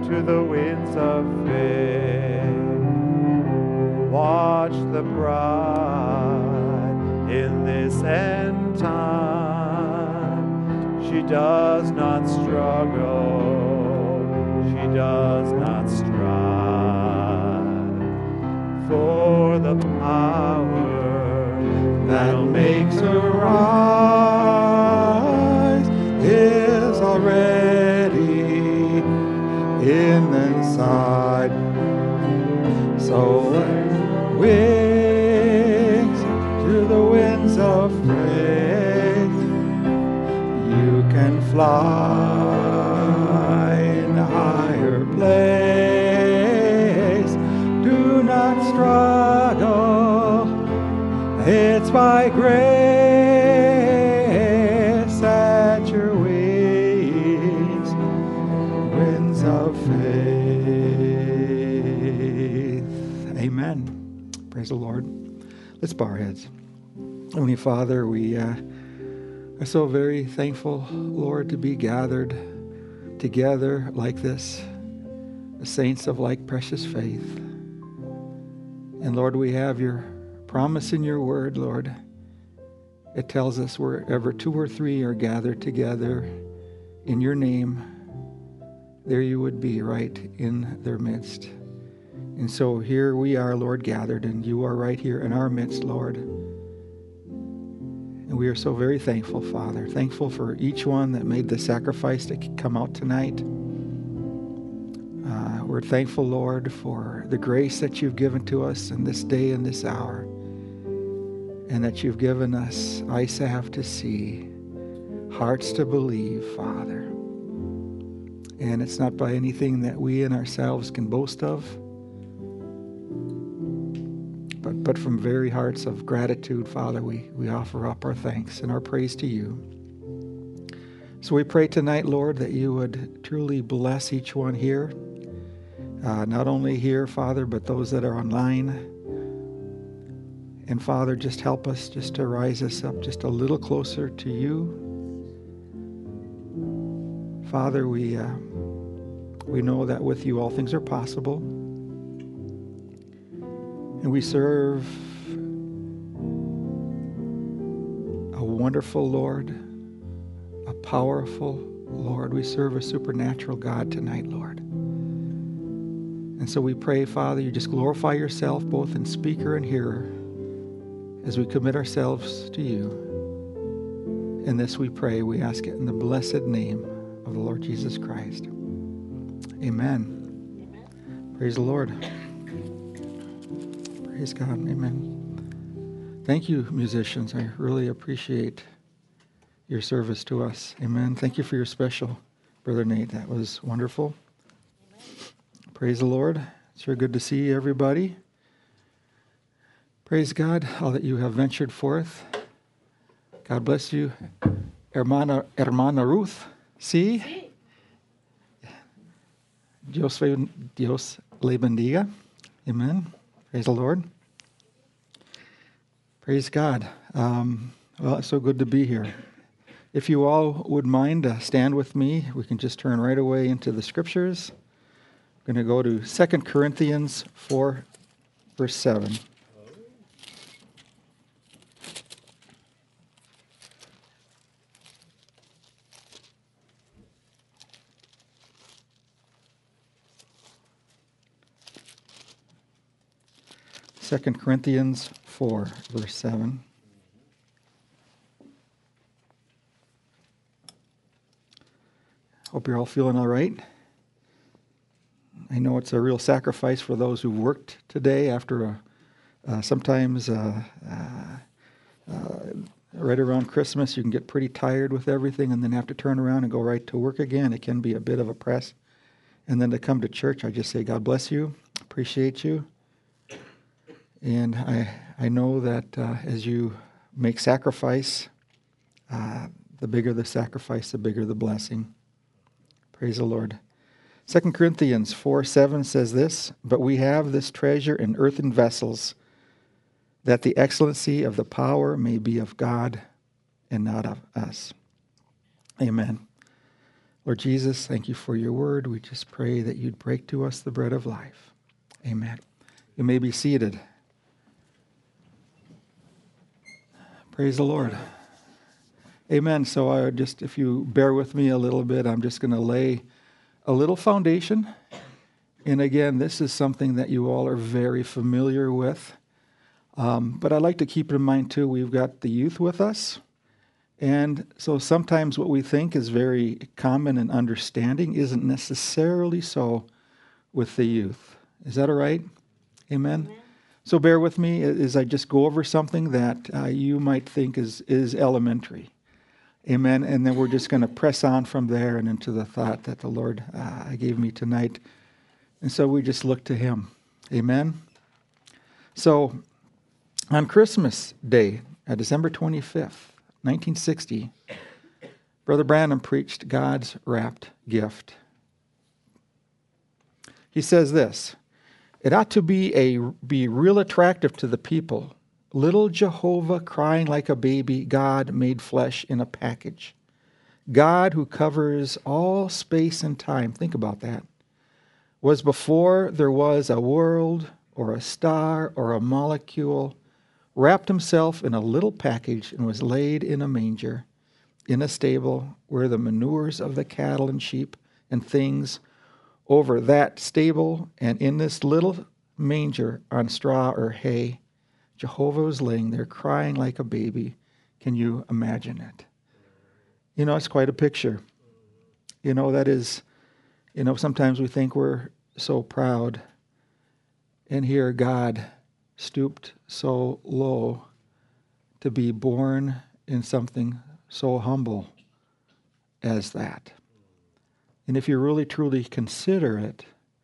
to the winds of faith. Watch the bride in this end time. She does not struggle, she does not strive for the power that'll make her rise is already in the inside. So wings through the winds of faith, you can fly in a higher place. Do not struggle, it's by grace at your wings, winds of faith. Amen. Praise the Lord. Let's bow our heads. Heavenly Father, we are so very thankful, Lord, to be gathered together like this, the saints of like precious faith. And Lord, we have your promise in your word, Lord. It tells us wherever 2 or 3 are gathered together in your name, there you would be right in their midst. And so here we are, Lord, gathered, and you are right here in our midst, Lord. And we are so very thankful, Father. Thankful for each one that made the sacrifice to come out tonight. We're thankful, Lord, for the grace that you've given to us in this day and this hour, and that you've given us eyes to see, hearts to believe, Father. And it's not by anything that we in ourselves can boast of, but from very hearts of gratitude, Father, we offer up our thanks and our praise to you. So we pray tonight, Lord, that you would truly bless each one here. Not only here, Father, but those that are online. And Father, just help us just to rise us up just a little closer to you. Father, we know that with you all things are possible. And we serve a wonderful Lord, a powerful Lord. We serve a supernatural God tonight, Lord. And so we pray, Father, you just glorify yourself both in speaker and hearer as we commit ourselves to you. In this we pray, we ask it in the blessed name of the Lord Jesus Christ. Amen. Praise the Lord. Praise God. Amen. Thank you, musicians. I really appreciate your service to us. Amen. Thank you for your special, Brother Nate. That was wonderful. Praise the Lord. It's sure good to see everybody. Praise God, all that you have ventured forth. God bless you. Hermana Ruth. Sí. Dios le bendiga. Amen. Praise the Lord. Praise God. Well, it's so good to be here. If you all would mind, stand with me. We can just turn right away into the scriptures. We're going to go to 2 Corinthians 4, verse 7. Second Corinthians 4, verse 7. Hope you're all feeling all right. I know it's a real sacrifice for those who worked today after sometimes right around Christmas you can get pretty tired with everything and then have to turn around and go right to work again. It can be a bit of a press. And then to come to church, I just say, God bless you, appreciate you. And I know that as you make sacrifice, the bigger the sacrifice, the bigger the blessing. Praise the Lord. 2 Corinthians 4:7 says this, but we have this treasure in earthen vessels, that the excellency of the power may be of God and not of us. Amen. Lord Jesus, thank you for your word. We just pray that you'd break to us the bread of life. Amen. You may be seated. Praise the Lord. Amen. So if you bear with me a little bit, I'm just going to lay a little foundation. And again, this is something that you all are very familiar with. But I'd like to keep in mind, too, we've got the youth with us. And so sometimes what we think is very common and understanding isn't necessarily so with the youth. Is that all right? Amen? Amen. So bear with me as I just go over something that you might think is elementary. Amen. And then we're just going to press on from there and into the thought that the Lord gave me tonight. And so we just look to him. Amen. So on Christmas Day, December 25th, 1960, Brother Branham preached God's wrapped gift. He says this: it ought to be real attractive to the people. Little Jehovah crying like a baby, God made flesh in a package. God who covers all space and time, think about that, was before there was a world or a star or a molecule, wrapped himself in a little package and was laid in a manger, in a stable where the manures of the cattle and sheep and things over that stable and in this little manger on straw or hay, Jehovah was laying there crying like a baby. Can you imagine it? You know, it's quite a picture. You know, that is, sometimes we think we're so proud. And here God stooped so low to be born in something so humble as that. And if you really truly consider it,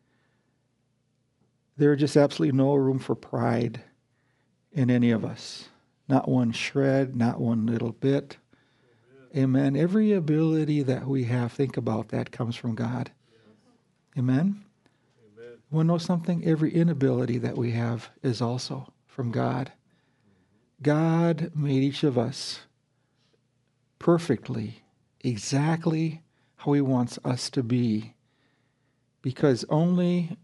there is just absolutely no room for pride in any of us. Not one shred, not one little bit. Amen. Every ability that we have, think about that, comes from God. Amen. You want to know something? Every inability that we have is also from God. God made each of us perfectly, exactly how he wants us to be, because only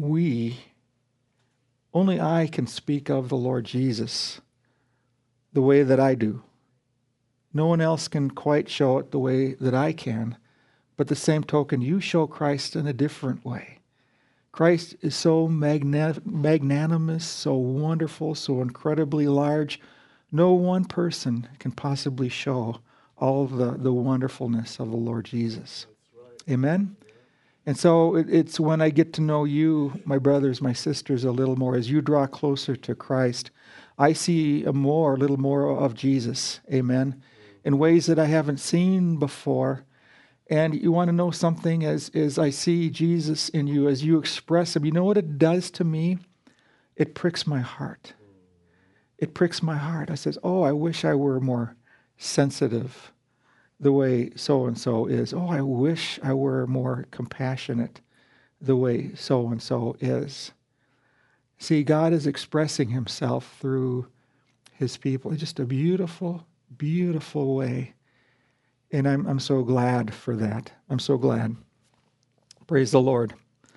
I can speak of the Lord Jesus the way that I do. No one else can quite show it the way that I can, but the same token, you show Christ in a different way. Christ is so magnanimous, so wonderful, so incredibly large. No one person can possibly show all the wonderfulness of the Lord Jesus. Right. Amen? Yeah. And so it's when I get to know you, my brothers, my sisters, a little more, as you draw closer to Christ, I see a little more of Jesus. Amen? In ways that I haven't seen before. And you want to know something, as I see Jesus in you, as you express him, you know what it does to me? It pricks my heart. It pricks my heart. I says, oh, I wish I were more sensitive the way so-and-so is. Oh, I wish I were more compassionate the way so-and-so is. See, God is expressing himself through his people. It's just a beautiful, beautiful way. And I'm so glad for that. I'm so glad. Praise the Lord.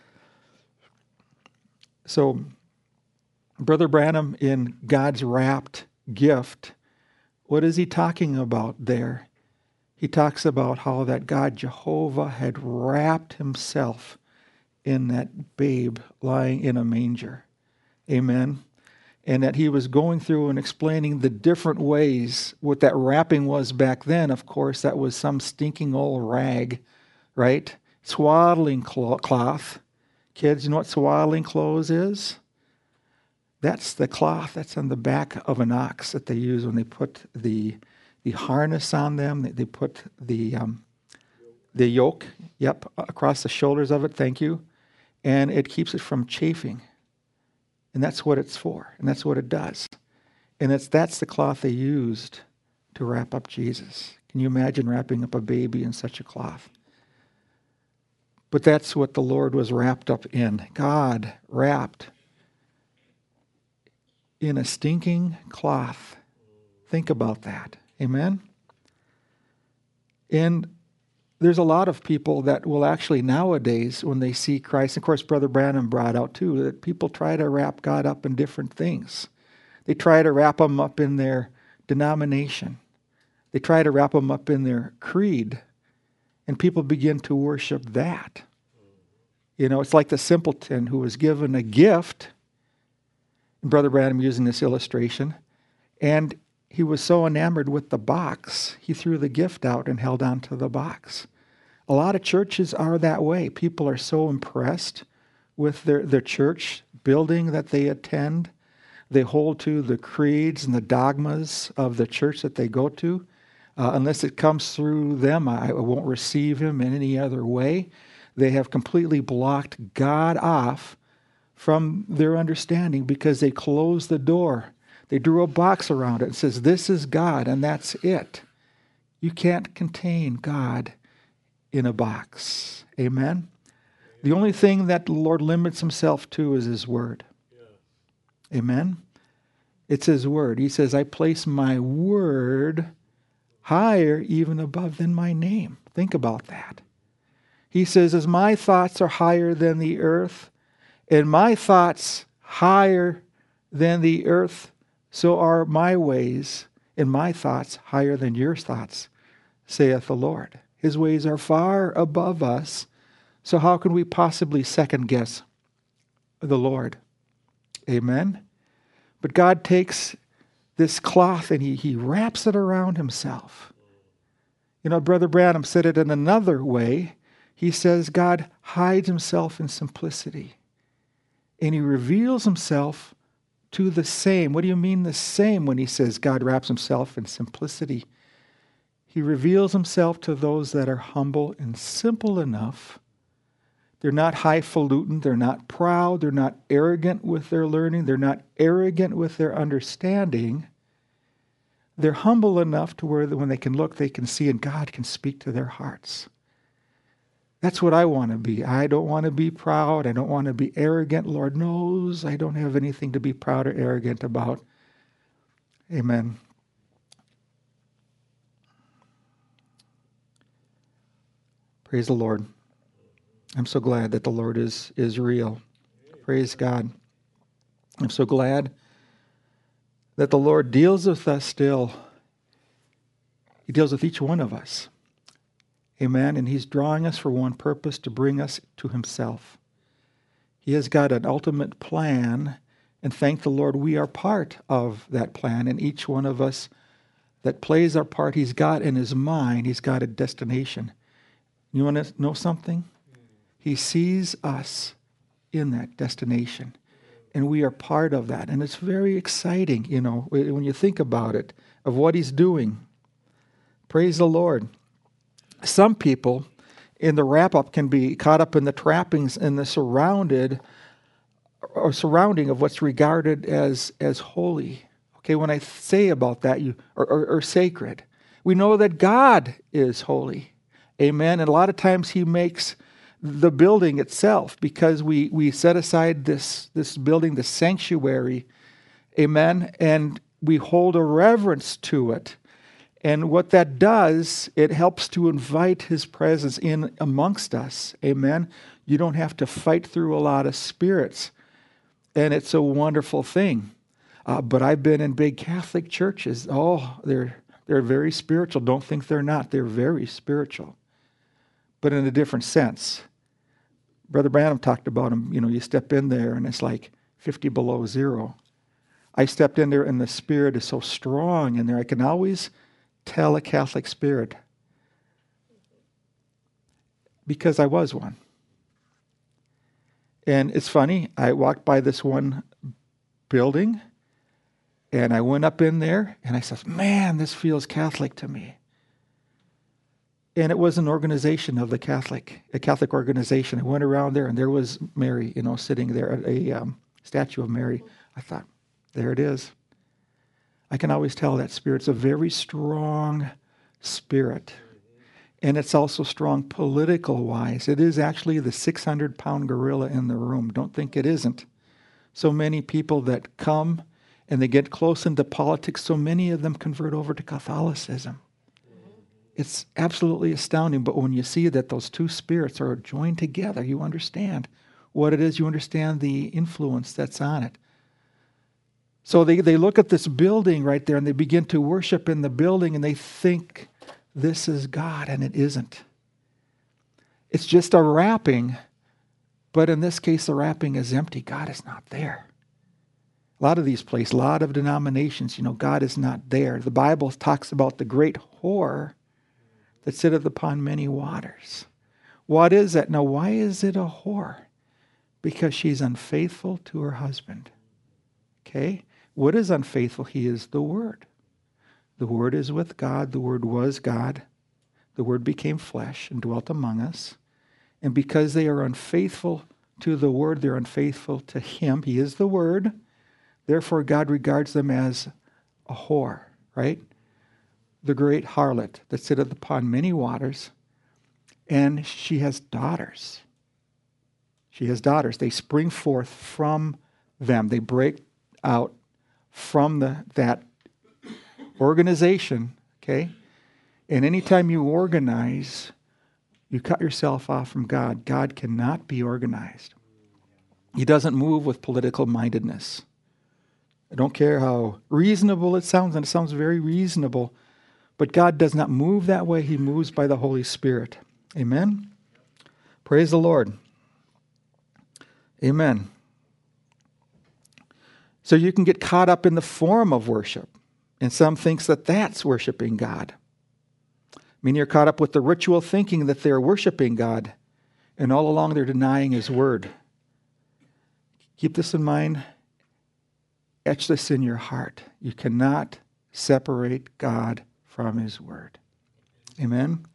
So, Brother Branham, in God's wrapped gift, what is he talking about there? He talks about how that God Jehovah had wrapped himself in that babe lying in a manger. Amen. And that he was going through and explaining the different ways what that wrapping was back then. Of course, that was some stinking old rag, right? Swaddling cloth. Kids, you know what swaddling clothes is? That's the cloth that's on the back of an ox that they use when they put the harness on them. They put the yoke, across the shoulders of it, thank you. And it keeps it from chafing. And that's what it's for, and that's what it does. And that's the cloth they used to wrap up Jesus. Can you imagine wrapping up a baby in such a cloth? But that's what the Lord was wrapped up in. God wrapped in a stinking cloth. Think about that. Amen? And there's a lot of people that will actually nowadays, when they see Christ, of course, Brother Branham brought out too, that people try to wrap God up in different things. They try to wrap him up in their denomination. They try to wrap him up in their creed. And people begin to worship that. You know, it's like the simpleton who was given a gift. Brother Branham using this illustration. And he was so enamored with the box, he threw the gift out and held on to the box. A lot of churches are that way. People are so impressed with their church building that they attend. They hold to the creeds and the dogmas of the church that they go to. Unless it comes through them, I won't receive him in any other way. They have completely blocked God off from their understanding because they closed the door. They drew a box around it and says, this is God, and that's it. You can't contain God in a box. Amen? The only thing that the Lord limits himself to is his word. Amen? It's his word. He says, I place my word higher even above than my name. Think about that. He says, as my thoughts are higher than the earth, and my thoughts higher than the earth, so are my ways and my thoughts higher than your thoughts, saith the Lord. His ways are far above us, so how can we possibly second guess the Lord? Amen? But God takes this cloth and he wraps it around himself. You know, Brother Branham said it in another way. He says God hides himself in simplicity. And he reveals himself to the same. What do you mean the same when he says God wraps himself in simplicity? He reveals himself to those that are humble and simple enough. They're not highfalutin. They're not proud. They're not arrogant with their learning. They're not arrogant with their understanding. They're humble enough to where when they can look, they can see, and God can speak to their hearts. That's what I want to be. I don't want to be proud. I don't want to be arrogant. Lord knows I don't have anything to be proud or arrogant about. Amen. Praise the Lord. I'm so glad that the Lord is real. Praise God. I'm so glad that the Lord deals with us still. He deals with each one of us. Amen. And he's drawing us for one purpose, to bring us to himself. He has got an ultimate plan, and thank the Lord we are part of that plan. And each one of us that plays our part, he's got in his mind, he's got a destination. You want to know something? He sees us in that destination, and we are part of that. And it's very exciting, you know, when you think about it, of what he's doing. Praise the Lord. Some people in the wrap-up can be caught up in the trappings and the surrounding of what's regarded as holy. Okay, when I say about that, or sacred, we know that God is holy. Amen. And a lot of times he makes the building itself, because we set aside this building, the sanctuary, amen, and we hold a reverence to it. And what that does, it helps to invite his presence in amongst us, amen. You don't have to fight through a lot of spirits, and it's a wonderful thing. But I've been in big Catholic churches. Oh, they're very spiritual. Don't think they're not. They're very spiritual, but in a different sense. Brother Branham talked about them. You know, you step in there and it's like 50 below zero. I stepped in there and the spirit is so strong in there. I can always tell a Catholic spirit because I was one. And it's funny, I walked by this one building and I went up in there and I said, man, this feels Catholic to me. And it was an organization of a Catholic organization. I went around there and there was Mary, you know, sitting there, a statue of Mary. I thought, there it is. I can always tell that spirit's a very strong spirit. And it's also strong political-wise. It is actually the 600-pound gorilla in the room. Don't think it isn't. So many people that come and they get close into politics, so many of them convert over to Catholicism. It's absolutely astounding. But when you see that those two spirits are joined together, you understand what it is. You understand the influence that's on it. So they look at this building right there and they begin to worship in the building and they think this is God, and it isn't. It's just a wrapping, but in this case the wrapping is empty. God is not there. A lot of these places, a lot of denominations, God is not there. The Bible talks about the great whore that sitteth upon many waters. What is that? Now, why is it a whore? Because she's unfaithful to her husband. Okay? What is unfaithful? He is the Word. The Word is with God. The Word was God. The Word became flesh and dwelt among us. And because they are unfaithful to the Word, they're unfaithful to Him. He is the Word. Therefore, God regards them as a whore, right? The great harlot that sitteth upon many waters. And she has daughters. She has daughters. They spring forth from them. They break out from that organization, okay? And anytime you organize, you cut yourself off from God. God cannot be organized. He doesn't move with political mindedness. I don't care how reasonable it sounds, and it sounds very reasonable, but God does not move that way. He moves by the Holy Spirit. Amen? Praise the Lord. Amen. So you can get caught up in the form of worship. And some thinks that that's worshiping God. I mean, you're caught up with the ritual thinking that they're worshiping God. And all along they're denying His Word. Keep this in mind. Etch this in your heart. You cannot separate God from His Word. Amen?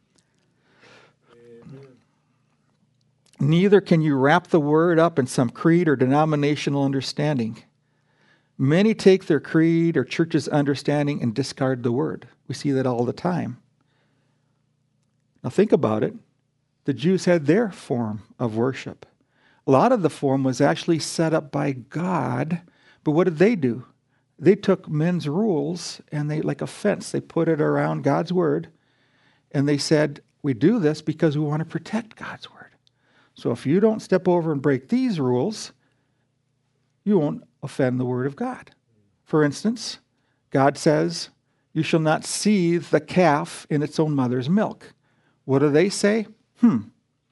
Neither can you wrap the Word up in some creed or denominational understanding. Many take their creed or church's understanding and discard the Word. We see that all the time. Now think about it. The Jews had their form of worship. A lot of the form was actually set up by God, but what did they do? They took men's rules and they, like a fence, they put it around God's Word, and they said, we do this because we want to protect God's Word. So if you don't step over and break these rules, you won't offend the Word of God. For instance, God says, you shall not seethe the calf in its own mother's milk. What do they say? Got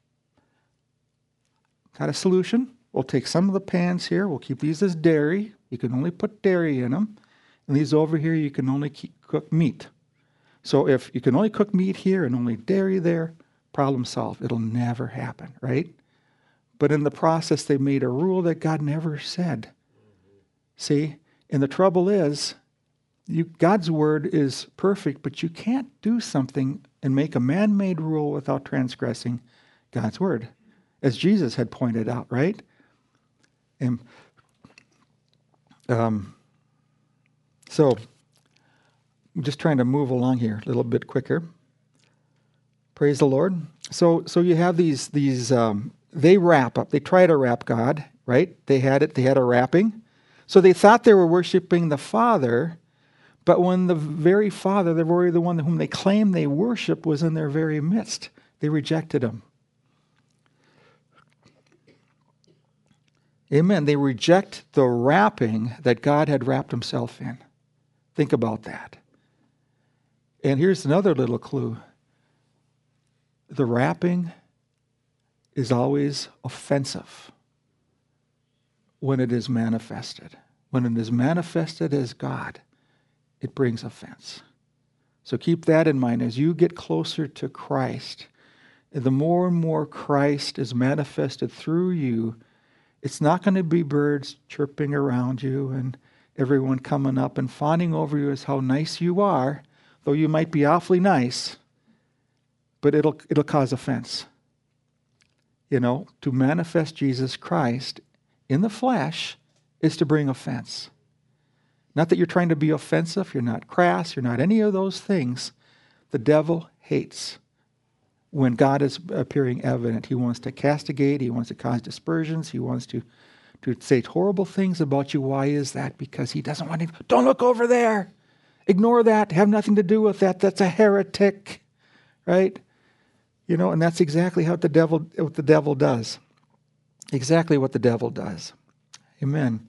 a solution? We'll take some of the pans here. We'll keep these as dairy. You can only put dairy in them. And these over here, you can only cook meat. So if you can only cook meat here and only dairy there, problem solved. It'll never happen, right? But in the process, they made a rule that God never said. See? And the trouble is, God's Word is perfect, but you can't do something and make a man-made rule without transgressing God's Word, as Jesus had pointed out, right? And so I'm just trying to move along here a little bit quicker. Praise the Lord. So you have these they wrap up. They try to wrap God, right? They had a wrapping. So they thought they were worshiping the Father, but when the very Father, the one whom they claimed they worship, was in their very midst, they rejected Him. Amen. They reject the wrapping that God had wrapped Himself in. Think about that. And here's another little clue. The wrapping is always offensive when it is manifested. When it is manifested as God, it brings offense. So keep that in mind as you get closer to Christ. The more and more Christ is manifested through you, it's not going to be birds chirping around you and everyone coming up and fawning over you as how nice you are, though you might be awfully nice, but it'll cause offense. To manifest Jesus Christ in the flesh is to bring offense. Not that you're trying to be offensive, you're not crass, you're not any of those things. The devil hates when God is appearing evident. He wants to castigate, he wants to cause dispersions, he wants to say horrible things about you. Why is that? Because he doesn't want to, don't look over there. Ignore that, have nothing to do with that. That's a heretic. right? And that's exactly what the devil does. Exactly what the devil does. Amen.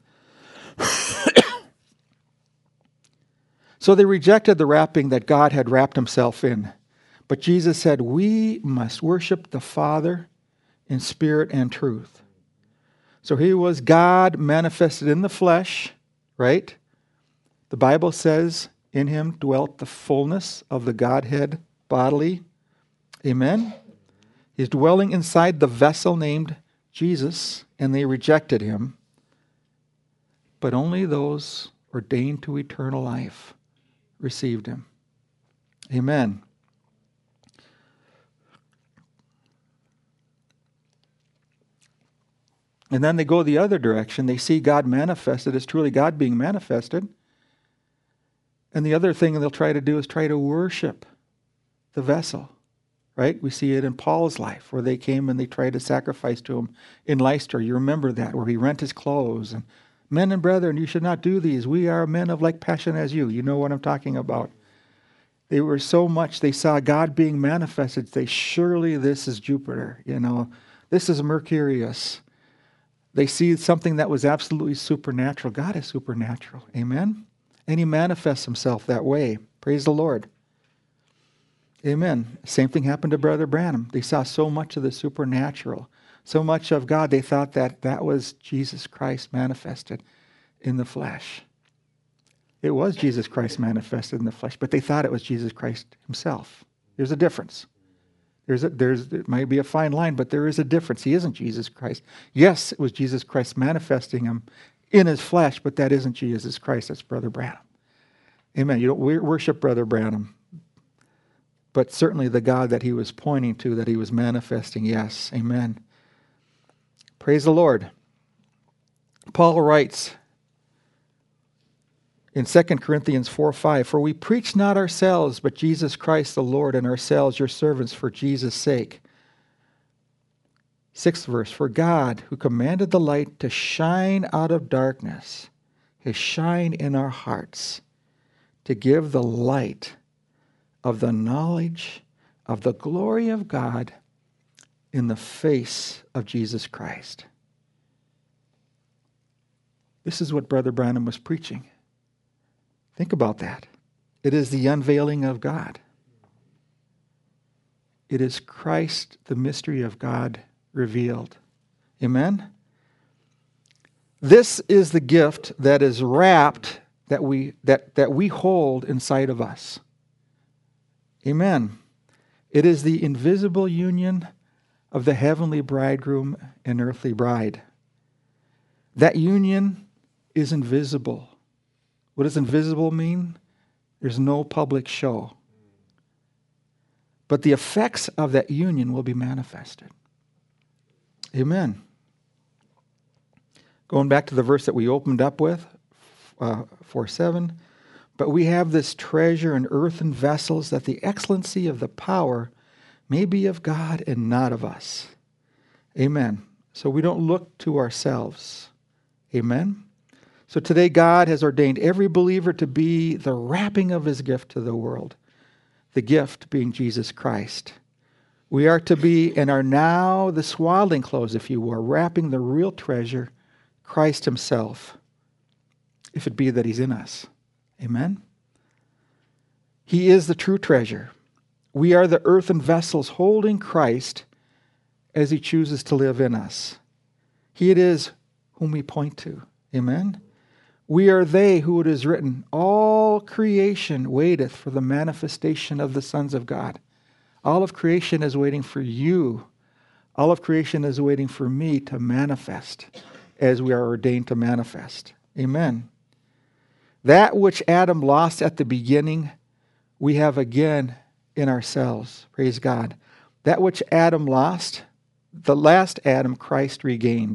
So they rejected the wrapping that God had wrapped himself in. But Jesus said, we must worship the Father in spirit and truth. So he was God manifested in the flesh, right? The Bible says in him dwelt the fullness of the Godhead bodily. Amen? He's dwelling inside the vessel named Jesus, and they rejected him. But only those ordained to eternal life received him. Amen. And then they go the other direction. They see God manifested as truly God being manifested. And the other thing they'll try to do is try to worship the vessel. Right? We see it in Paul's life, where they came and they tried to sacrifice to him in Lystra. You remember that, where he rent his clothes. And men and brethren, you should not do these. We are men of like passion as you. You know what I'm talking about. They were so much, they saw God being manifested. They surely this is Jupiter. This is Mercurius. They see something that was absolutely supernatural. God is supernatural. Amen? And he manifests himself that way. Praise the Lord. Amen. Same thing happened to Brother Branham. They saw so much of the supernatural, so much of God, they thought that was Jesus Christ manifested in the flesh. It was Jesus Christ manifested in the flesh, but they thought it was Jesus Christ himself. There's a difference. It might be a fine line, but there is a difference. He isn't Jesus Christ. Yes, it was Jesus Christ manifesting him in his flesh, but that isn't Jesus Christ. That's Brother Branham. Amen. You don't worship Brother Branham, but certainly the God that he was pointing to, that he was manifesting, yes. Amen. Praise the Lord. Paul writes in 2 Corinthians 4:5, for we preach not ourselves, but Jesus Christ the Lord, and ourselves your servants for Jesus' sake. 6th verse, for God, who commanded the light to shine out of darkness, has shined in our hearts to give the light of the knowledge of the glory of God in the face of Jesus Christ. This is what Brother Branham was preaching. Think about that. It is the unveiling of God. It is Christ, the mystery of God revealed. Amen? This is the gift that is wrapped, that we hold inside of us. Amen. It is the invisible union of the heavenly bridegroom and earthly bride. That union is invisible. What does invisible mean? There's no public show. But the effects of that union will be manifested. Amen. Going back to the verse that we opened up with, 4:7. But we have this treasure in earthen vessels, that the excellency of the power may be of God and not of us. Amen. So we don't look to ourselves. Amen. So today God has ordained every believer to be the wrapping of his gift to the world. The gift being Jesus Christ. We are to be and are now the swaddling clothes, if you will, wrapping the real treasure, Christ himself, if it be that he's in us. Amen? He is the true treasure. We are the earthen vessels holding Christ as he chooses to live in us. He it is whom we point to. Amen? We are they who it is written, all creation waiteth for the manifestation of the sons of God. All of creation is waiting for you. All of creation is waiting for me to manifest as we are ordained to manifest. Amen. That which Adam lost at the beginning, we have again in ourselves. Praise God. That which Adam lost, the last Adam Christ regained.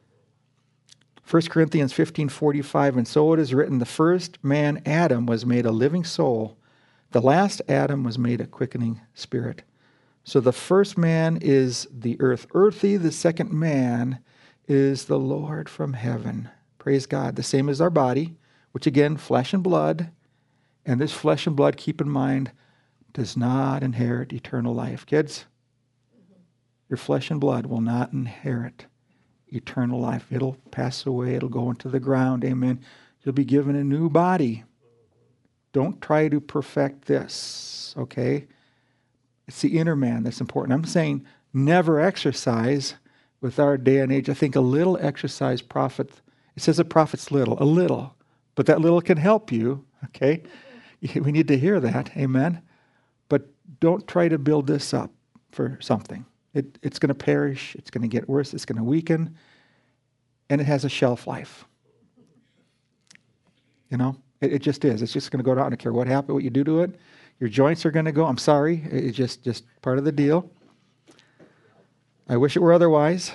1 Corinthians 15:45, and so it is written, the first man, Adam, was made a living soul. The last Adam was made a quickening spirit. So the first man is the earthy. The second man is the Lord from heaven. Praise God. The same as our body, which again, flesh and blood. And this flesh and blood, keep in mind, does not inherit eternal life. Kids, your flesh and blood will not inherit eternal life. It'll pass away. It'll go into the ground. Amen. You'll be given a new body. Don't try to perfect this, okay? It's the inner man that's important. I'm saying never exercise. With our day and age, I think a little exercise profit. It says it profits little, a little. But that little can help you, okay? We need to hear that, amen? But don't try to build this up for something. It's going to perish. It's going to get worse. It's going to weaken. And it has a shelf life. You know? It just is. It's just going to go down. I don't care what happened, what you do to it. Your joints are going to go. I'm sorry. It's just part of the deal. I wish it were otherwise.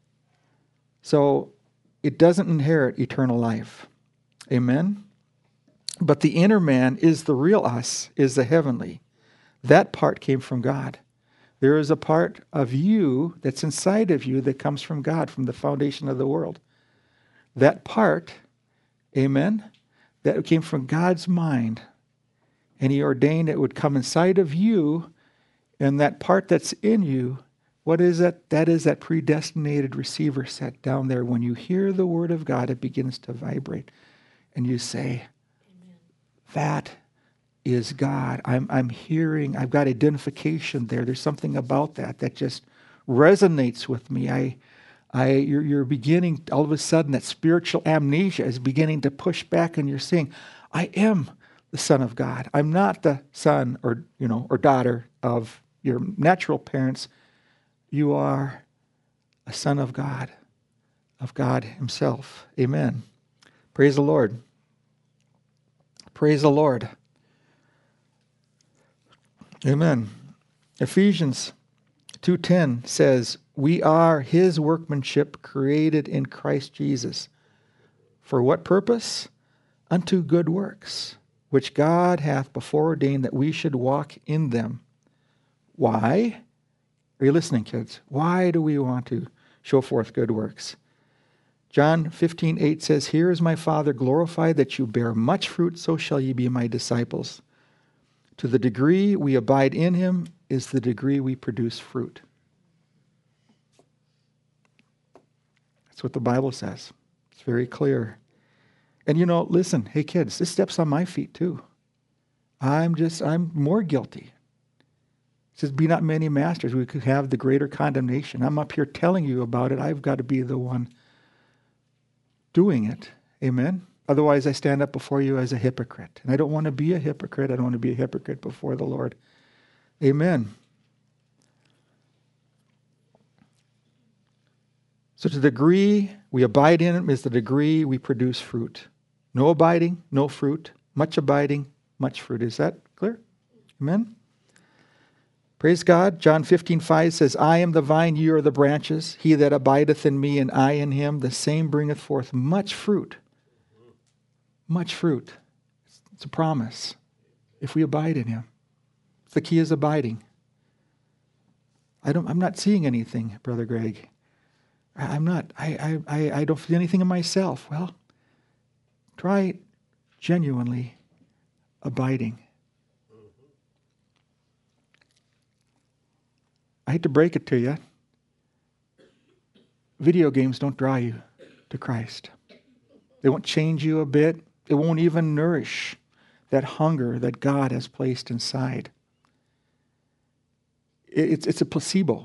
So it doesn't inherit eternal life. Amen? But the inner man is the real us, is the heavenly. That part came from God. There is a part of you that's inside of you that comes from God, from the foundation of the world. That part, amen, that came from God's mind. And He ordained it would come inside of you, and that part that's in you, what is that? That is that predestinated receiver set down there. When you hear the word of God, it begins to vibrate. And you say, amen. That is God. I'm hearing, I've got identification there. There's something about that just resonates with me. You're beginning, all of a sudden, that spiritual amnesia is beginning to push back, and you're saying, I am the Son of God. I'm not the son or daughter of your natural parents. You are a son of God Himself. Amen. Praise the Lord. Praise the Lord. Amen. Ephesians 2:10 says, we are His workmanship created in Christ Jesus. For what purpose? Unto good works, which God hath before ordained that we should walk in them. Why? Are you listening, kids? Why do we want to show forth good works? John 15:8 says, here is my Father glorified, that you bear much fruit, so shall ye be my disciples. To the degree we abide in Him is the degree we produce fruit. That's what the Bible says. It's very clear. And listen, hey kids, this steps on my feet too. I'm more guilty. It says, be not many masters. We could have the greater condemnation. I'm up here telling you about it. I've got to be the one doing it. Amen? Otherwise, I stand up before you as a hypocrite. And I don't want to be a hypocrite. I don't want to be a hypocrite before the Lord. Amen. So to the degree we abide in Him is the degree we produce fruit. No abiding, no fruit. Much abiding, much fruit. Is that clear? Amen? Praise God. John 15:5 says, I am the vine, ye are the branches. He that abideth in me, and I in him, the same bringeth forth much fruit. Much fruit. It's a promise. If we abide in Him. The key is abiding. I'm not seeing anything, Brother Greg. I don't feel anything in myself. Well, try genuinely abiding. I hate to break it to you. Video games don't draw you to Christ. They won't change you a bit. It won't even nourish that hunger that God has placed inside. It's a placebo.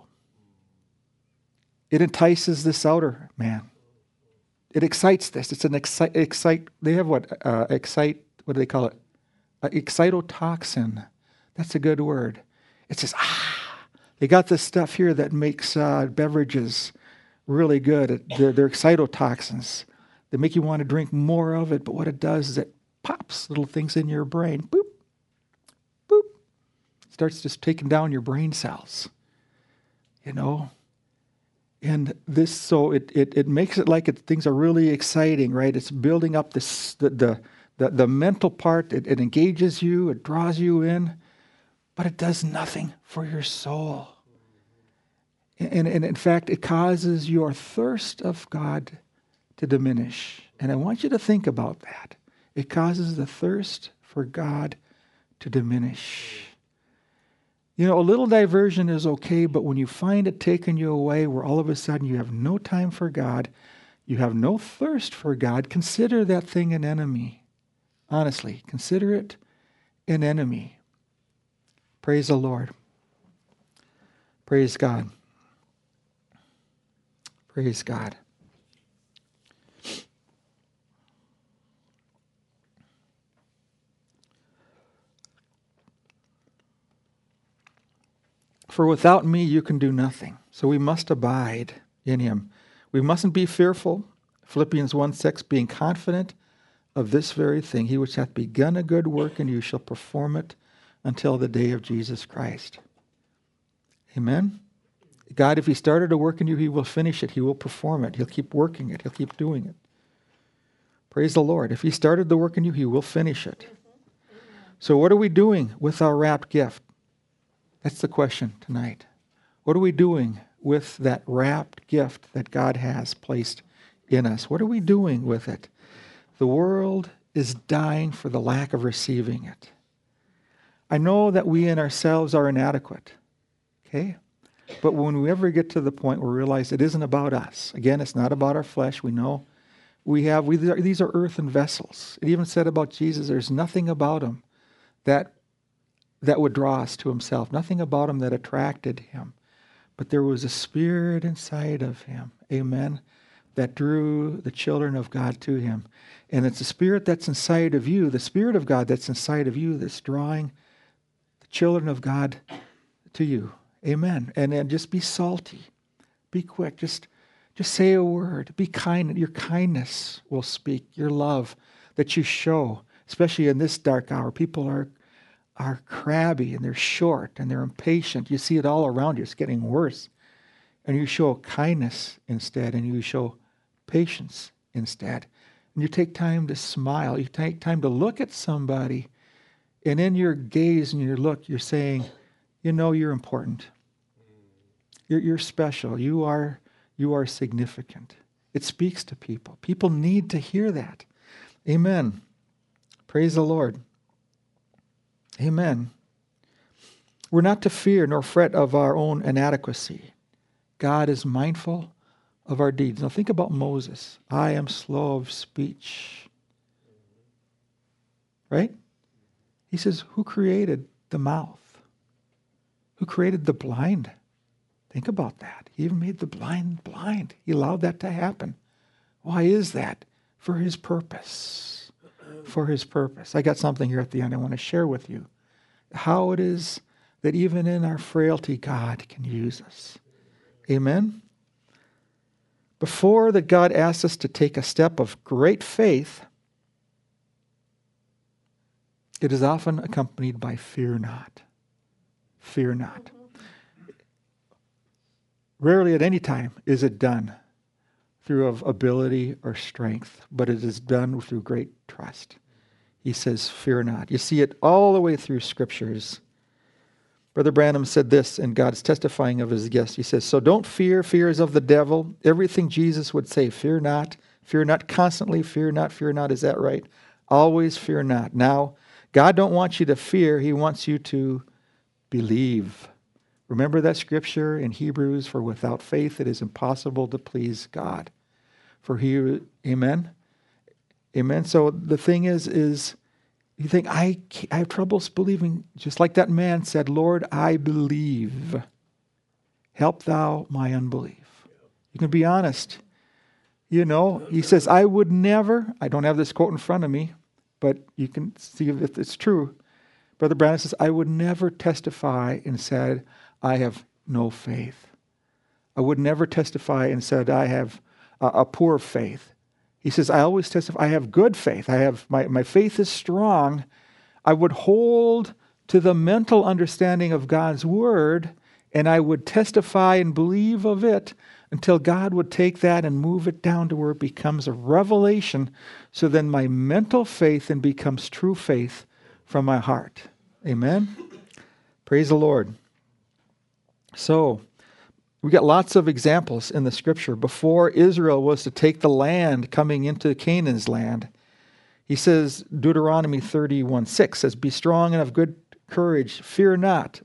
It entices this outer man. It excites this. It's an excite. They have what do they call it? Excitotoxin. That's a good word. It says, they got this stuff here that makes beverages really good. They're excitotoxins. They make you want to drink more of it, but what it does is it pops little things in your brain. Boop, boop. It starts just taking down your brain cells. And this, so it makes it like things are really exciting, right? It's building up the mental part. It engages you. It draws you in. But it does nothing for your soul. And in fact, it causes your thirst of God to diminish. And I want you to think about that. It causes the thirst for God to diminish. You know, a little diversion is okay, but when you find it taking you away where all of a sudden you have no time for God, you have no thirst for God, consider that thing an enemy. Honestly, consider it an enemy. Praise the Lord. Praise God. Praise God. For without me you can do nothing. So we must abide in him. We mustn't be fearful. Philippians 1:6, being confident of this very thing, he which hath begun a good work in you shall perform it until the day of Jesus Christ. Amen? God, if he started a work in you, he will finish it. He will perform it. He'll keep working it. He'll keep doing it. Praise the Lord. If he started the work in you, he will finish it. So what are we doing with our wrapped gift? That's the question tonight. What are we doing with that wrapped gift that God has placed in us? What are we doing with it? The world is dying for the lack of receiving it. I know that we in ourselves are inadequate, okay? But when we ever get to the point where we realize it isn't about us, again, it's not about our flesh, we know these are earthen vessels. It even said about Jesus, there's nothing about him that would draw us to himself, nothing about him that attracted him. But there was a spirit inside of him, amen, that drew the children of God to him. And it's the spirit that's inside of you, the spirit of God that's inside of you that's drawing the children of God to you. Amen. And just be salty. Be quick. Just say a word. Be kind. Your kindness will speak. Your love that you show, especially in this dark hour. People are crabby and they're short and they're impatient. You see it all around you. It's getting worse. And you show kindness instead, and you show patience instead. And you take time to smile. You take time to look at somebody, and in your gaze and your look, you're saying, you know, you're important. You're special. You are significant. It speaks to people. People need to hear that. Amen. Praise the Lord. Amen. We're not to fear nor fret of our own inadequacy. God is mindful of our deeds. Now think about Moses. I am slow of speech. Right? He says, who created the mouth? Who created the blind? Think about that. He even made the blind blind. He allowed that to happen. Why is that? For his purpose. For his purpose. I got something here at the end I want to share with you. How it is that even in our frailty, God can use us. Amen? Before that God asks us to take a step of great faith, it is often accompanied by fear not. Fear not. Rarely at any time is it done through of ability or strength, but it is done through great trust. He says, fear not. You see it all the way through scriptures. Brother Branham said this, and God's testifying of his guest. He says, so don't fear. Fear is of the devil. Everything Jesus would say, fear not constantly, fear not, is that right? Always fear not. Now, God don't want you to fear. He wants you to believe. Remember that scripture in Hebrews, for without faith it is impossible to please God. For he, amen? Amen. So the thing is you think, I have troubles believing, just like that man said, Lord, I believe. Help thou my unbelief. You can be honest. You know, he says, I would never, I don't have this quote in front of me, but you can see if it's true. Brother Branham says, I would never testify and said, I have no faith. I would never testify and said, I have a poor faith. He says, I always testify, I have good faith. I have my faith is strong. I would hold to the mental understanding of God's word, and I would testify and believe of it until God would take that and move it down to where it becomes a revelation. So then my mental faith then becomes true faith from my heart. Amen? Praise the Lord. So, we got lots of examples in the scripture. Before Israel was to take the land coming into Canaan's land, he says, Deuteronomy 31:6 says, be strong and of good courage, fear not.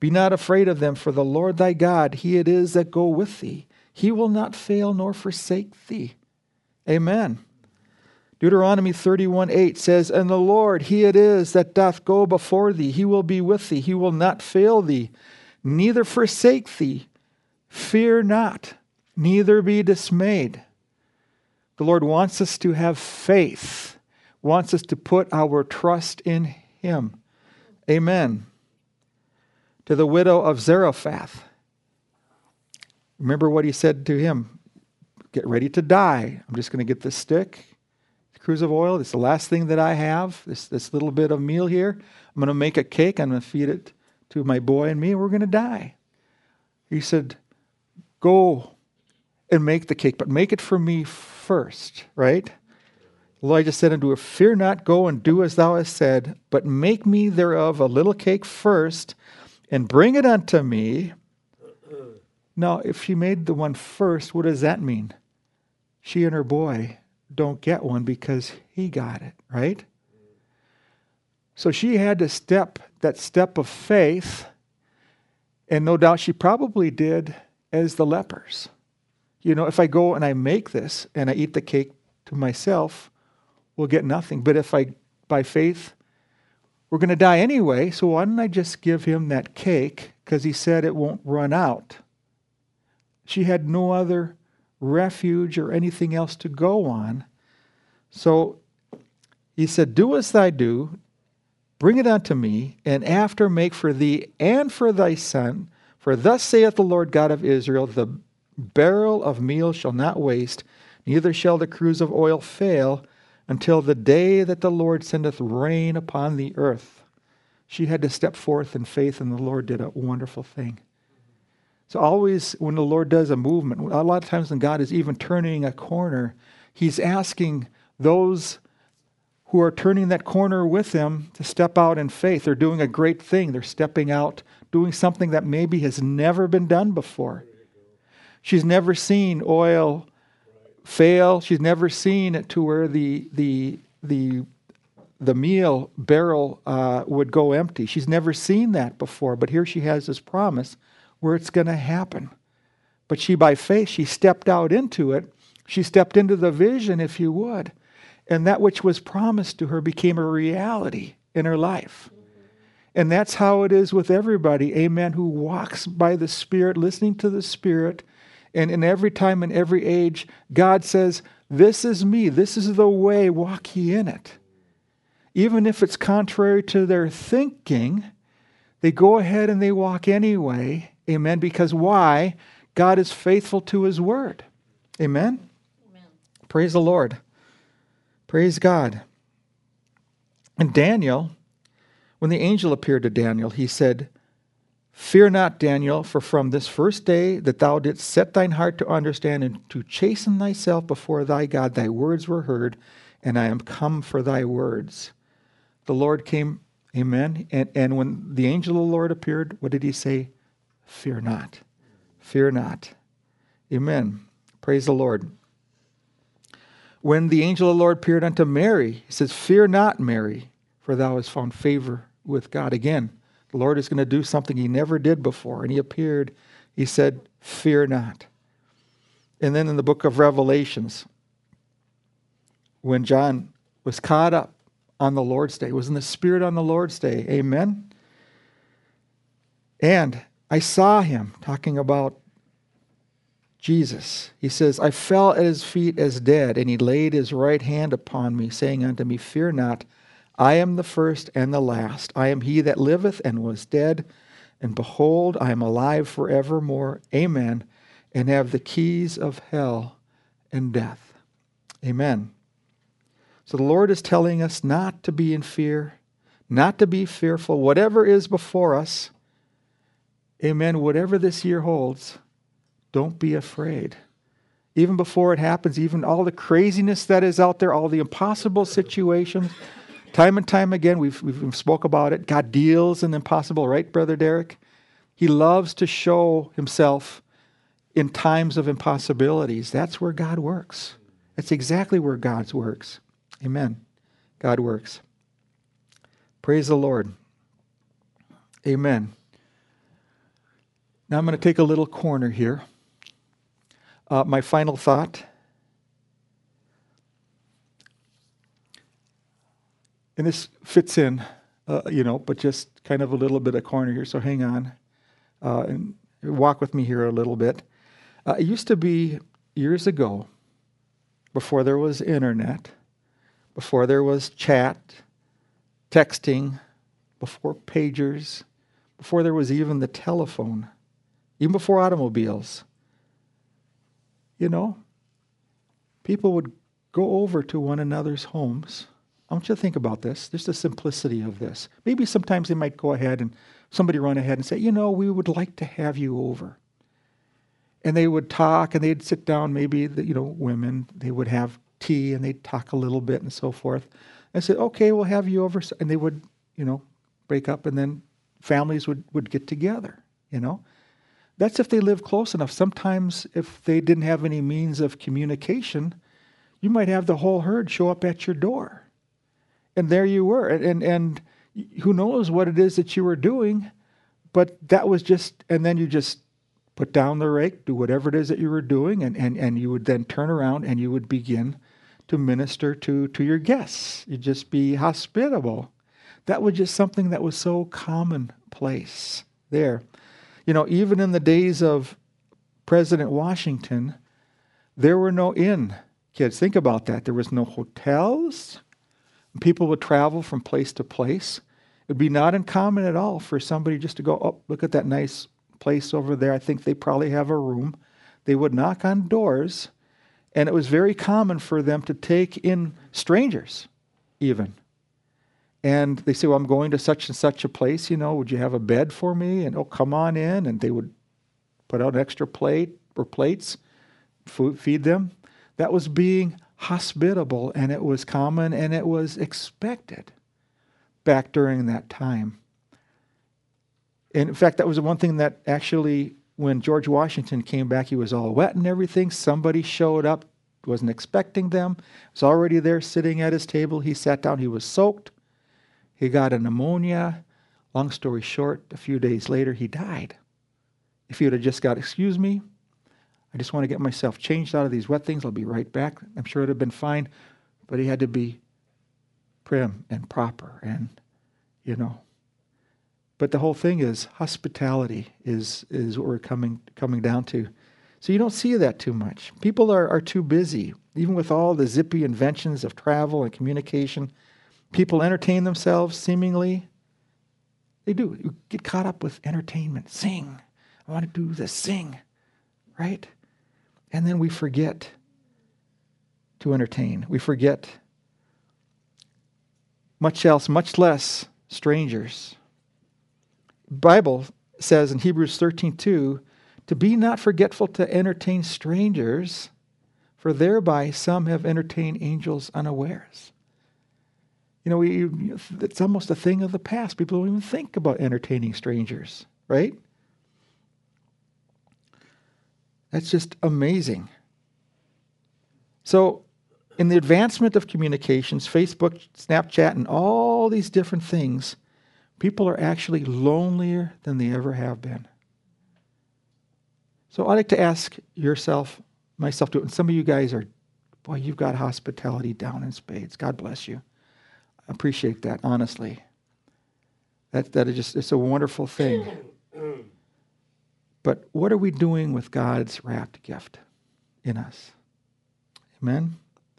Be not afraid of them, for the Lord thy God, he it is that go with thee. He will not fail nor forsake thee. Amen. Deuteronomy 31:8 says, And the Lord, he it is that doth go before thee. He will be with thee. He will not fail thee, neither forsake thee. Fear not, neither be dismayed. The Lord wants us to have faith, wants us to put our trust in him. Amen. To the widow of Zarephath, remember what he said to him. Get ready to die. I'm just going to get this stick, cruse of oil. It's the last thing that I have, this little bit of meal here. I'm going to make a cake. I'm going to feed it to my boy and me, and we're going to die. He said, go and make the cake, but make it for me first, right? Elijah said unto her, Fear not, go and do as thou hast said, but make me thereof a little cake first, and bring it unto me. Now, if she made the one first, what does that mean? She and her boy don't get one because he got it, right? So she had to step that step of faith, and no doubt she probably did as the lepers. You know, if I go and I make this and I eat the cake to myself, we'll get nothing. But if I, by faith, we're going to die anyway, so why don't I just give him that cake? Because he said it won't run out. She had no other refuge or anything else to go on. So he said, Do as I do, bring it unto me, and after make for thee and for thy son, for thus saith the Lord God of Israel, the barrel of meal shall not waste, neither shall the cruse of oil fail, until the day that the Lord sendeth rain upon the earth. She had to step forth in faith, and the Lord did a wonderful thing. So always when the Lord does a movement, a lot of times when God is even turning a corner, he's asking those who are turning that corner with him to step out in faith. They're doing a great thing. They're stepping out, doing something that maybe has never been done before. She's never seen oil fail. She's never seen it to where the meal barrel would go empty. She's never seen that before, but here she has this promise where it's going to happen. But she, by faith, she stepped out into it. She stepped into the vision, if you would, and that which was promised to her became a reality in her life. And that's how it is with everybody, amen, who walks by the Spirit, listening to the Spirit. And in every time and every age, God says, this is me. This is the way. Walk ye in it. Even if it's contrary to their thinking, they go ahead and they walk anyway. Amen. Because why? God is faithful to his word. Amen. Amen. Praise the Lord. Praise God. And Daniel, when the angel appeared to Daniel, he said, Fear not, Daniel, for from this first day that thou didst set thine heart to understand and to chasten thyself before thy God, thy words were heard, and I am come for thy words. The Lord came, amen, and when the angel of the Lord appeared, what did he say? Fear not. Fear not. Amen. Praise the Lord. When the angel of the Lord appeared unto Mary, he says, Fear not, Mary, for thou hast found favor with God. Again, the Lord is going to do something he never did before. And he appeared, he said, Fear not. And then in the book of Revelations, when John was caught up on the Lord's Day, was in the Spirit on the Lord's Day, amen? And I saw him, talking about Jesus. He says, I fell at his feet as dead, and he laid his right hand upon me, saying unto me, Fear not, I am the first and the last. I am he that liveth and was dead, and behold, I am alive forevermore. Amen. And have the keys of hell and death. Amen. So the Lord is telling us not to be in fear, not to be fearful. Whatever is before us, amen, whatever this year holds, don't be afraid. Even before it happens, even all the craziness that is out there, all the impossible situations, time and time again, we've spoke about it. God deals in the impossible, right, Brother Derek? He loves to show himself in times of impossibilities. That's where God works. That's exactly where God works. Amen. God works. Praise the Lord. Amen. Now I'm going to take a little corner here. My final thought. And this fits in, but just kind of a little bit of corner here, so hang on. And walk with me here a little bit. It used to be years ago, before there was internet, before there was chat, texting, before pagers, before there was even the telephone, even before automobiles, people would go over to one another's homes. I want you to think about this, just the simplicity of this. Maybe sometimes they might go ahead and somebody run ahead and say, we would like to have you over. And they would talk and they'd sit down, maybe, women, they would have tea and they'd talk a little bit and so forth. And say, okay, we'll have you over. And they would, break up and then families would get together, That's if they lived close enough. Sometimes if they didn't have any means of communication, you might have the whole herd show up at your door. And there you were. And who knows what it is that you were doing, but that was just, and then you just put down the rake, do whatever it is that you were doing, and you would then turn around and you would begin to minister to your guests. You'd just be hospitable. That was just something that was so commonplace there. Even in the days of President Washington, there were no inn. Kids, think about that. There was no hotels. People would travel from place to place. It would be not uncommon at all for somebody just to go, oh, look at that nice place over there. I think they probably have a room. They would knock on doors, and it was very common for them to take in strangers, even. And they say, well, I'm going to such and such a place, would you have a bed for me? And, oh, come on in. And they would put out an extra plate or plates, feed them. That was being hospitable, and it was common, and it was expected back during that time. And in fact, that was the one thing that actually, when George Washington came back, he was all wet and everything. Somebody showed up, wasn't expecting them, was already there sitting at his table. He sat down, he was soaked. He got a pneumonia. Long story short, a few days later, he died. If he would have just got, excuse me, I just want to get myself changed out of these wet things. I'll be right back. I'm sure it would have been fine. But he had to be prim and proper and, But the whole thing is hospitality is what we're coming down to. So you don't see that too much. People are too busy. Even with all the zippy inventions of travel and communication, people entertain themselves seemingly. They do. You get caught up with entertainment. Sing. I want to do this. Sing. Right? And then we forget to entertain. We forget much else, much less strangers. Bible says in Hebrews 13:2, to be not forgetful to entertain strangers, for thereby some have entertained angels unawares. It's almost a thing of the past. People don't even think about entertaining strangers, right? That's just amazing. So, in the advancement of communications, Facebook, Snapchat, and all these different things, people are actually lonelier than they ever have been. So I'd like to ask myself too, and some of you guys are, boy, you've got hospitality down in spades. God bless you. I appreciate that, honestly. That is just, it's a wonderful thing. But what are we doing with God's wrapped gift in us? Amen?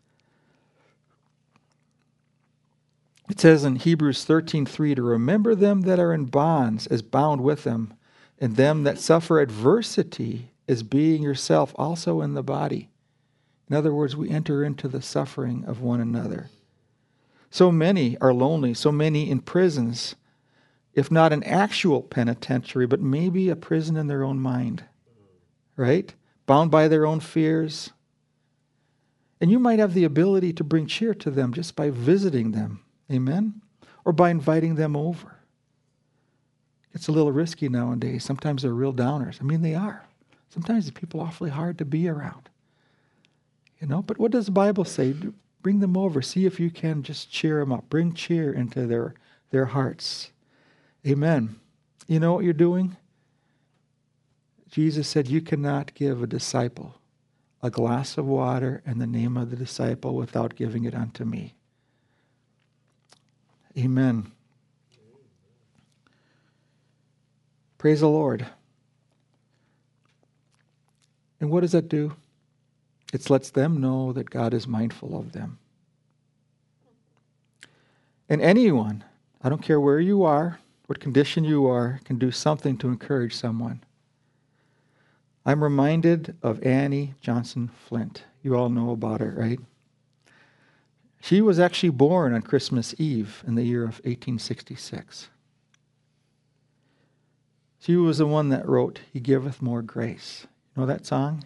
It says in Hebrews 13:3, to remember them that are in bonds as bound with them, and them that suffer adversity as being yourself also in the body. In other words, we enter into the suffering of one another. So many are lonely, so many in prisons, if not an actual penitentiary, but maybe a prison in their own mind, right? Bound by their own fears. And you might have the ability to bring cheer to them just by visiting them, amen? Or by inviting them over. It's a little risky nowadays. Sometimes they're real downers. I mean, they are. Sometimes the people are awfully hard to be around. But what does the Bible say? Bring them over. See if you can just cheer them up. Bring cheer into their hearts. Amen. You know what you're doing? Jesus said, you cannot give a disciple a glass of water in the name of the disciple without giving it unto me. Amen. Praise the Lord. And what does that do? It lets them know that God is mindful of them. And anyone, I don't care where you are, what condition you are, can do something to encourage someone. I'm reminded of Annie Johnson Flint. You all know about her, right? She was actually born on Christmas Eve in the year of 1866. She was the one that wrote, He giveth more grace. You know that song?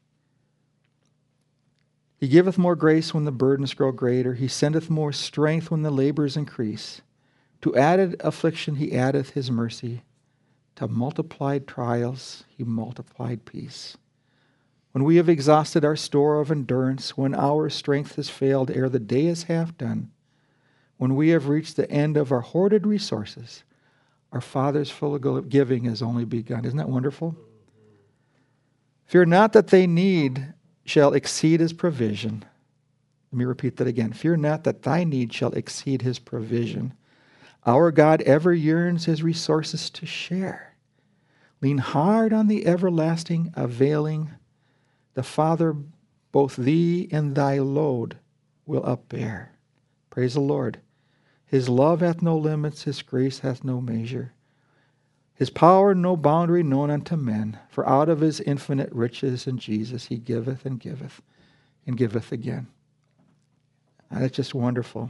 He giveth more grace when the burdens grow greater. He sendeth more strength when the labors increase. To added affliction he addeth his mercy. To multiplied trials he multiplied peace. When we have exhausted our store of endurance, when our strength has failed ere the day is half done, when we have reached the end of our hoarded resources, our Father's full giving has only begun. Isn't that wonderful? Fear not that they need shall exceed his provision. Let me repeat that again. Fear not that thy need shall exceed his provision. Our God ever yearns his resources to share. Lean hard on the everlasting availing. The Father both thee and thy load will upbear. Praise the Lord. His love hath no limits, his grace hath no measure. His power no boundary known unto men. For out of his infinite riches in Jesus he giveth and giveth and giveth again. That's just wonderful.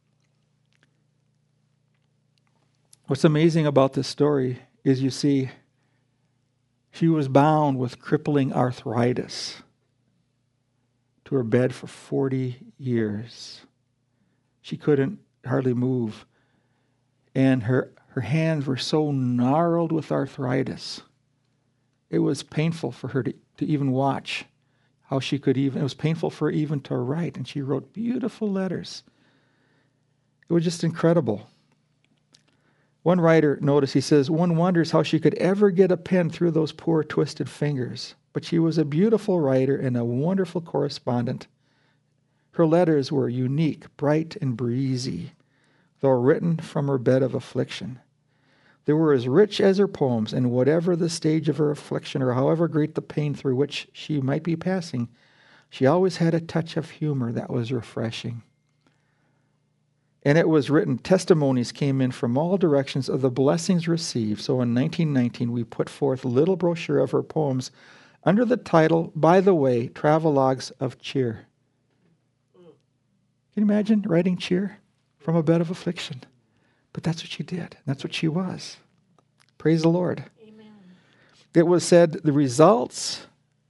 What's amazing about this story is, you see, she was bound with crippling arthritis to her bed for 40 years. She couldn't hardly move. And her hands were so gnarled with arthritis. It was painful for her to even watch how she could even, it was painful for her even to write. And she wrote beautiful letters. It was just incredible. One writer noticed, he says, one wonders how she could ever get a pen through those poor twisted fingers. But she was a beautiful writer and a wonderful correspondent. Her letters were unique, bright, and breezy, though written from her bed of affliction. They were as rich as her poems, and whatever the stage of her affliction or however great the pain through which she might be passing, she always had a touch of humor that was refreshing. And it was written, testimonies came in from all directions of the blessings received. So in 1919, we put forth a little brochure of her poems under the title, By the Way, Travelogues of Cheer. Can you imagine writing cheer from a bed of affliction? But that's what she did. That's what she was. Praise the Lord. Amen. It was said the results...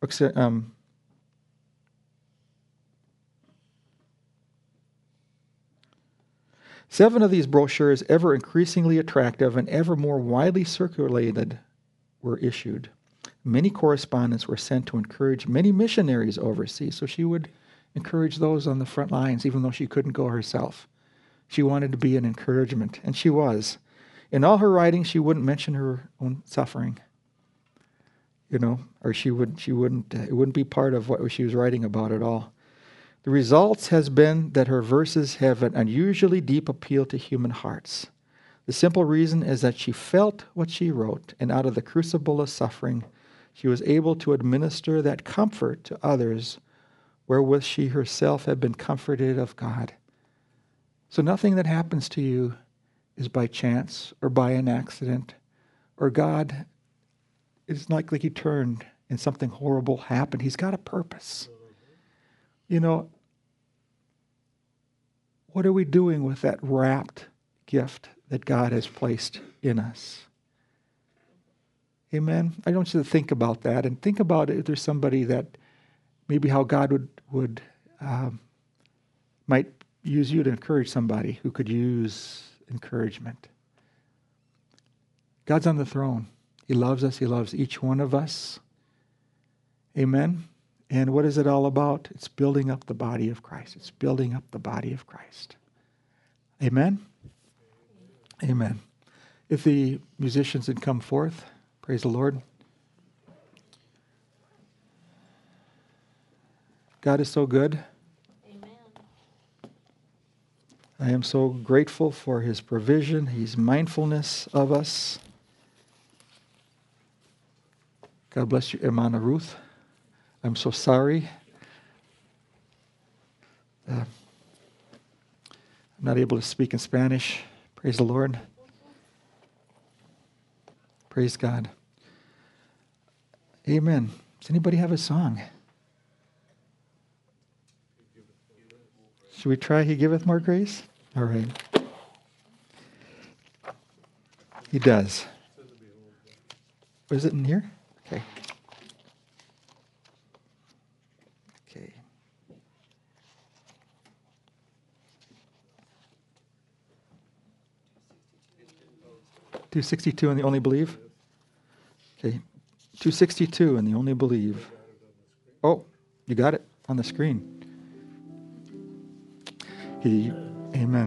7 of these brochures, ever increasingly attractive and ever more widely circulated, were issued. Many correspondents were sent to encourage many missionaries overseas, so she would encourage those on the front lines, even though she couldn't go herself. She wanted to be an encouragement, and she was. In all her writings, she wouldn't mention her own suffering, or it wouldn't be part of what she was writing about at all. The results has been that her verses have an unusually deep appeal to human hearts. The simple reason is that she felt what she wrote, and out of the crucible of suffering, she was able to administer that comfort to others wherewith she herself had been comforted of God. So nothing that happens to you is by chance or by an accident, or God is not like he turned and something horrible happened. He's got a purpose. What are we doing with that wrapped gift that God has placed in us? Amen? I want you to think about that, and think about if there's somebody that maybe how God would might use you to encourage somebody who could use encouragement. God's on the throne. He loves us. He loves each one of us. Amen? And what is it all about? It's building up the body of Christ. It's building up the body of Christ. Amen? Amen. If the musicians had come forth, praise the Lord. God is so good. Amen. I am so grateful for His provision, His mindfulness of us. God bless you, Hermana Ruth. I'm so sorry. I'm not able to speak in Spanish. Praise the Lord. Praise God. Amen. Does anybody have a song? Should we try He Giveth More Grace? All right. He does. Was it in here? Okay. Okay. 262 and the only believe? Okay. 262 and the only believe. Oh, you got it on the screen. Amen.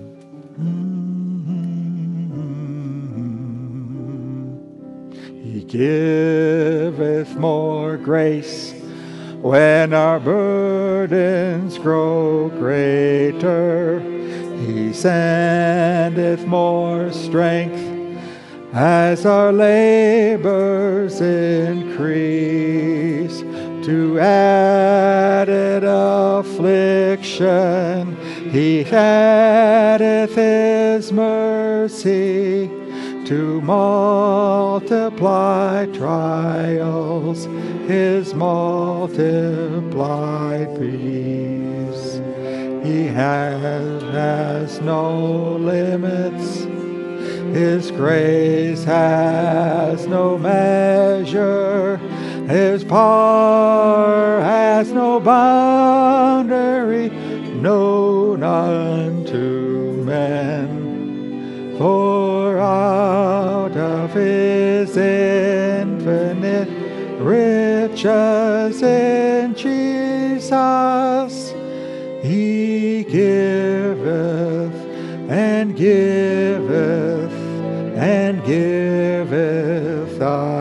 He giveth more grace when our burdens grow greater. He sendeth more strength as our labors increase. To added affliction He addeth His mercy. To multiply trials His multiplied peace. He has no limits. His grace has no measure. His power has no boundary, known unto men. For out of His infinite riches in Jesus, He giveth and giveth and giveth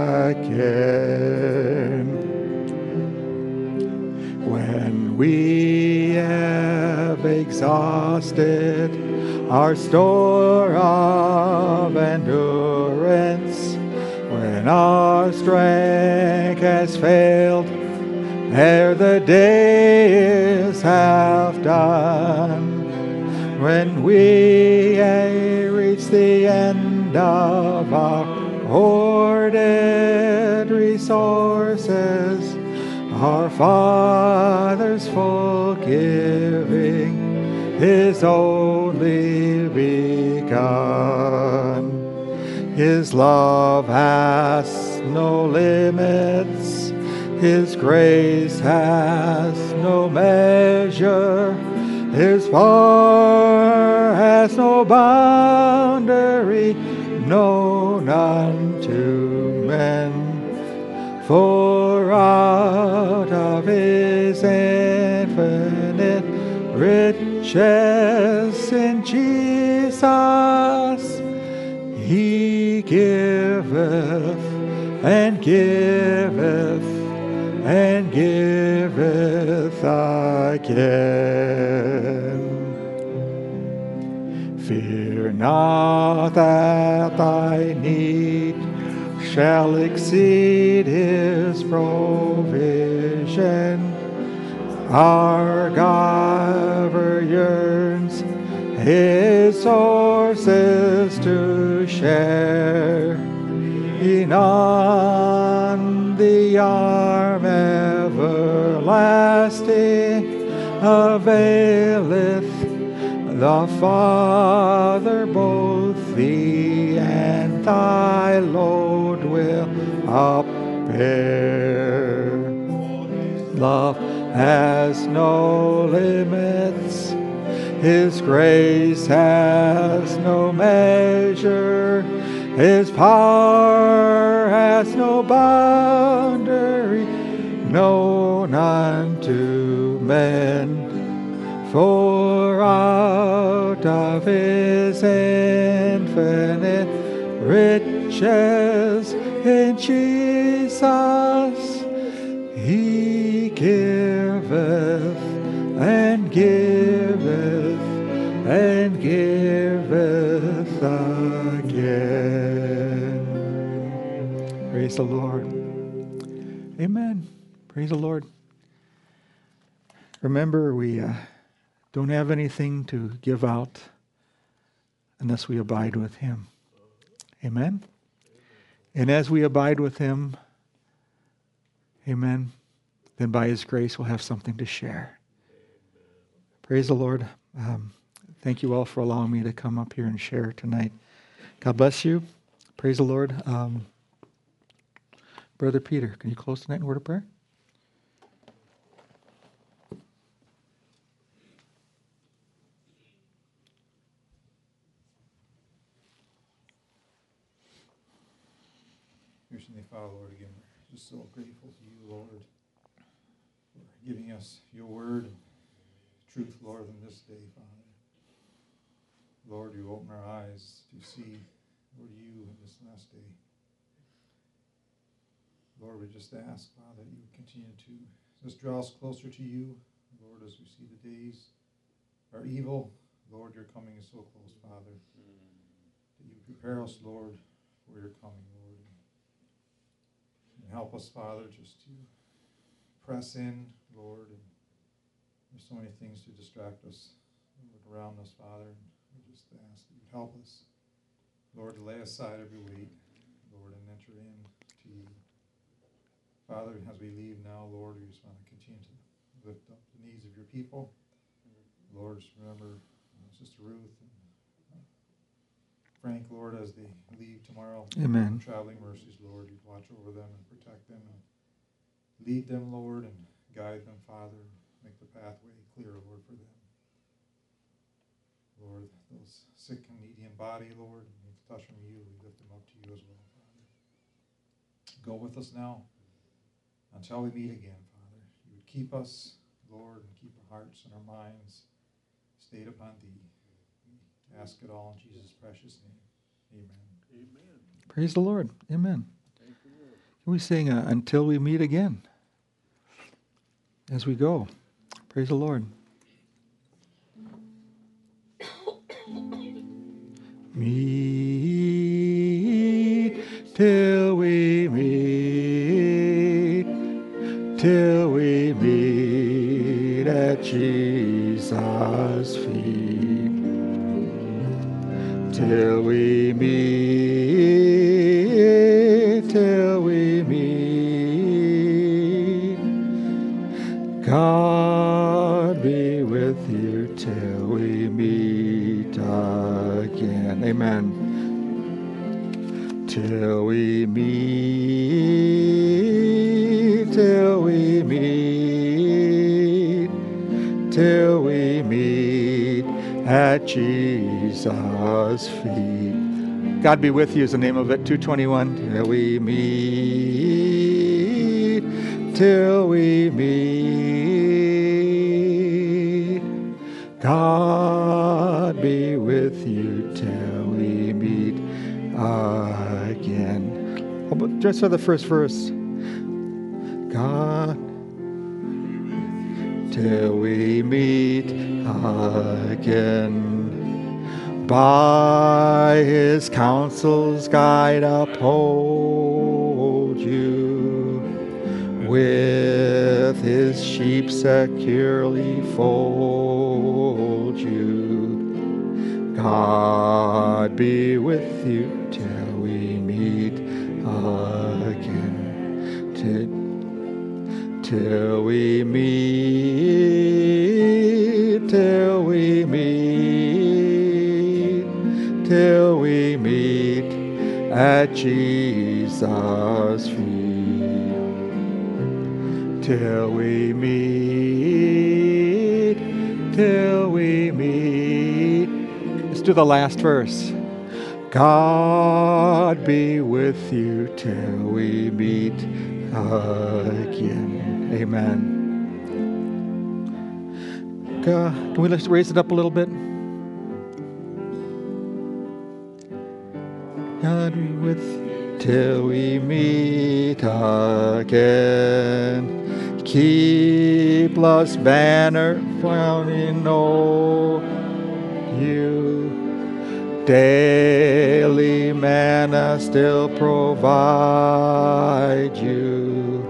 again. When we have exhausted our store of endurance, when our strength has failed ere the day is half done, when we reach the end of our hoarded resources, our Father's forgiving His only begun. His love has no limits. His grace has no measure. His power has no boundary, known unto men. For out of His infinite riches in Jesus, He giveth and giveth and giveth again. Fear not that thy need shall exceed His provision. Our God ever yearns His sources to share. Lean on the arm everlasting availeth the Father, both thee and thy load will upbear. Love has no limits. His grace has no measure. His power has no boundary, known unto men. For out of His infinite riches in Jesus, He giveth and giveth again. Praise the Lord. Amen. Praise the Lord. Remember, we don't have anything to give out unless we abide with Him. Amen. And as we abide with Him, amen, then by His grace we'll have something to share. Praise the Lord. Thank you all for allowing me to come up here and share tonight. God bless you. Praise the Lord. Brother Peter, can you close tonight in a word of prayer? Heavenly Father, Lord, again, we're just so grateful to you, Lord, for giving us your word and truth, Lord, in this day, Father. Lord, you open our eyes to see, Lord, you in this last day. Lord, we just ask, Father, that you continue to just draw us closer to you, Lord, as we see the days are evil. Lord, your coming is so close, Father, that you prepare us, Lord, for your coming, Lord. And help us, Father, just to press in, Lord. And there's so many things to distract us, Lord, around us, Father. And we just ask that you help us, Lord, to lay aside every weight, Lord, and enter in to you. Father, as we leave now, Lord, we just want to continue to lift up the needs of your people. Lord, just remember Sister Ruth and Frank, Lord, as they leave tomorrow. Amen. Traveling mercies, Lord, you watch over them and protect them and lead them, Lord, and guide them, Father. Make the pathway clear, Lord, for them. Lord, those sick and needy in body, Lord, need to touch from you. We lift them up to you as well, Father. Go with us now until we meet again, Father. You would keep us, Lord, and keep our hearts and our minds stayed upon thee. We ask it all in Jesus' precious name. Amen. Amen. Praise the Lord. Amen. Thank you, Lord. Can we sing Until We Meet Again as we go? Praise the Lord. Meet till we meet, till we meet at Jesus' feet, till we meet, till we meet. God be with you till we meet again. Amen. Till we meet, till we meet, till we meet at Jesus' feet. God be with you is the name of it, 221. Till we meet, till we meet. God be with you till we meet again. Just for the first verse. God, till we meet again. By his counsel's guide uphold you, with his sheep securely fold you. God be with you till we meet again. Till we meet, till we meet, till we meet at Jesus' feet. Till we meet, till we meet. Let's do the last verse. God be with you till we meet again. Amen. Can we let's raise it up a little bit? God be with you till we meet again. keep love's banner flying o'er you. Daily manna still provide you.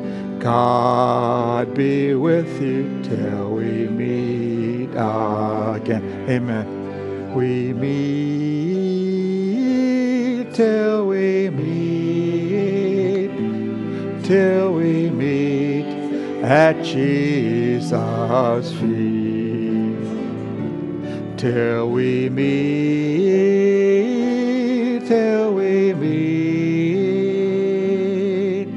God be with you till we meet again. Amen. We meet till we meet, till we meet at Jesus' feet. Till we meet, till we meet.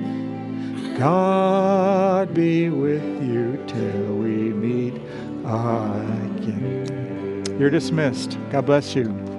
God be with you till we meet again. You're dismissed. God bless you.